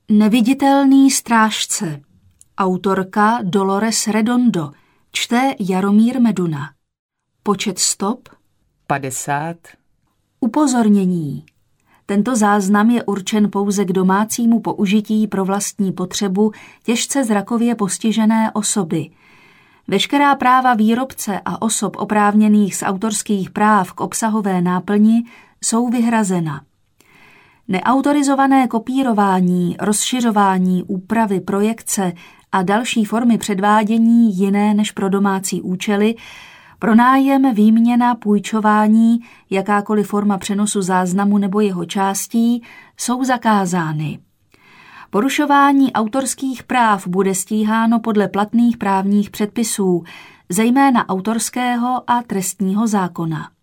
Neviditelný strážce. Autorka Dolores Redondo. Čte Jaromír Meduna. Počet stop 50. Upozornění. Tento záznam je určen pouze k domácímu použití pro vlastní potřebu těžce zrakově postižené osoby. Veškerá práva výrobce a osob oprávněných z autorských práv k obsahové náplni jsou vyhrazena. Neautorizované kopírování, rozšiřování, úpravy, projekce a další formy předvádění jiné než pro domácí účely, pronájem, výměna, půjčování, jakákoliv forma přenosu záznamu nebo jeho částí jsou zakázány. Porušování autorských práv bude stíháno podle platných právních předpisů, zejména autorského a trestního zákona.